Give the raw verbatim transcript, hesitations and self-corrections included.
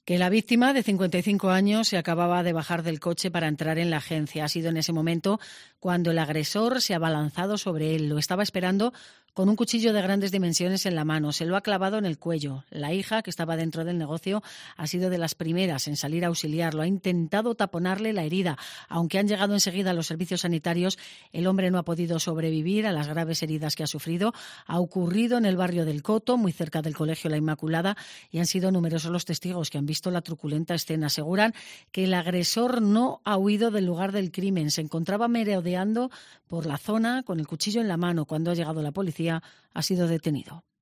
Que la víctima, de cincuenta y cinco años, se acababa de bajar del coche para entrar en la agencia. Ha sido en ese momento cuando el agresor se ha abalanzado sobre él. Lo estaba esperando con un cuchillo de grandes dimensiones en la mano. Se lo ha clavado en el cuello. La hija, que estaba dentro del negocio, ha sido de las primeras en salir a auxiliarlo. Ha intentado taponarle la herida. Aunque han llegado enseguida los servicios sanitarios, el hombre no ha podido sobrevivir a las graves heridas que ha sufrido. Ha ocurrido en el barrio del Coto, muy cerca del Colegio La Inmaculada, y han sido numerosos los testigos que han visto la truculenta escena. Aseguran que el agresor no ha huido del lugar del crimen. Se encontraba merodeando por la zona con el cuchillo en la mano. Cuando ha llegado la policía, ha sido detenido.